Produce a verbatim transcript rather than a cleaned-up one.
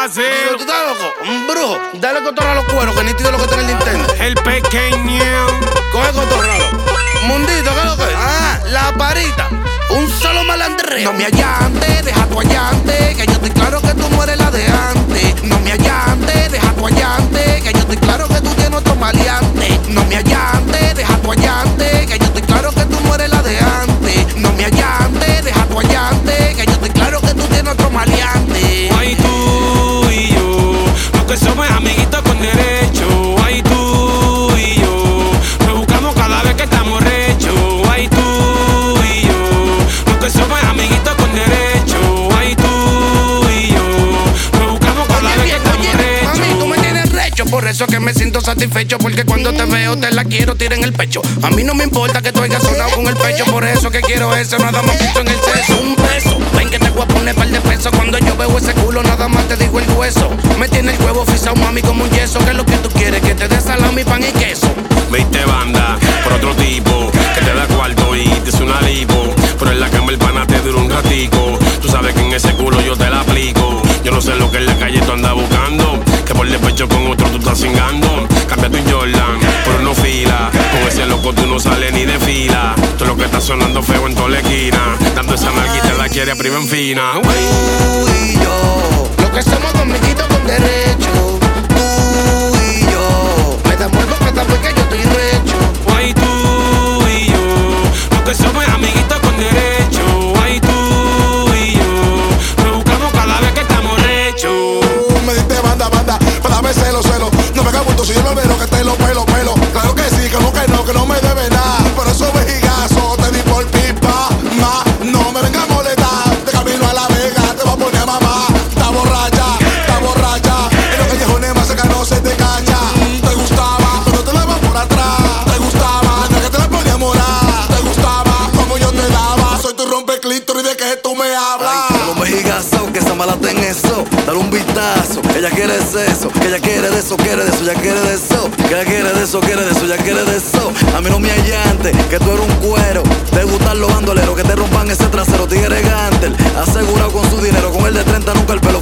hacer. Pero tú estás loco, un brujo. Dale cotorra a los cueros, que nítido lo que está en el Nintendo. El pequeño. Coge cotorralo. Mundito, ¿qué es lo que es? Ah, la parita. Un solo malandreo. No me allante, deja tu allante, que yo estoy claro que tú no eres la de antes. No me allante, deja tu allante, que yo estoy claro que tú tienes otro maleante. No me allante, deja tu allante, que yo estoy claro que tú no eres la de antes. No me allante, deja tu allante, que yo estoy claro que tú tienes otro maleante. Ay, tú y yo, los que somos amiguitos con derecho. Ay, tú y yo, nos buscamos cada vez que estamos rechos. Ay, tú y yo, los que somos amiguitos con derecho. Ay, tú y yo, nos buscamos cada Oye, vez que bien, estamos oye, rechos. mami, tú me tienes recho. Por eso que me siento satisfecho. Porque cuando te veo te la quiero tirar en el pecho. A mí no me importa que tú hayas sonado con el pecho. Por eso que quiero eso, nada más piso en el seso. Un peso, ven que te voy a poner par de pesos. Cuando yo veo ese culo nada más te digo el hueso. Me tiene el huevo frisado, mami, como un yeso. ¿Qué es lo que tú quieres? Que te dé salami, pan y queso. Veinte banda por otro tipo que te da cuarto y te hace una lipo. Pero en la cama el pana te dura un ratico. Tú sabes que en ese culo yo te la aplico. Yo no sé lo que en la calle tú andas buscando. Que por despecho con otro tú estás cingando. Cambia tu Jordan por uno fila. Con ese loco tú no sales ni de fila. Todo lo que está sonando feo en toda la esquina. Dando esa narguita la quiere a prima en fina. Tú y yo, Lo que somos amiguitos con derecho. tú y yo, Me da muerto cada vez que yo estoy recho. Ay, tú y yo, los que somos amiguitos con derecho. Ay, tú y yo, nos buscamos cada vez que estamos rechos. Tú me diste banda, banda, para darme celo, celo. No me hagas bulto si yo me veo que te lo pelo, pelo. Claro que sí, como que no, que no me debe nada. Por eso vejigazo, te di por pipa, ma. No me vengas a molestar, de camino a la vega, te voy a poner a mamá. Está borracha, está borracha. En los callejones más cerca no se te cacha. Te gustaba, cuando te daba por atrás. Te gustaba, ya que te la ponía morar. Te gustaba, como yo te daba. Soy tu rompeclítoris, ¿de qué tú me hablas? los mejigazos, que esa mala ten eso. Dale un vistazo, ella quiere eso, que ella quiere de eso, quiere de eso, ya quiere de eso, que ella quiere de eso, quiere de eso, ya quiere de eso. A mí no me allante, que tú eres un cuero. Te gustan los bandoleros, que te rompan ese trasero, tigre gantel. Asegurado con su dinero, con el de treinta nunca el pelo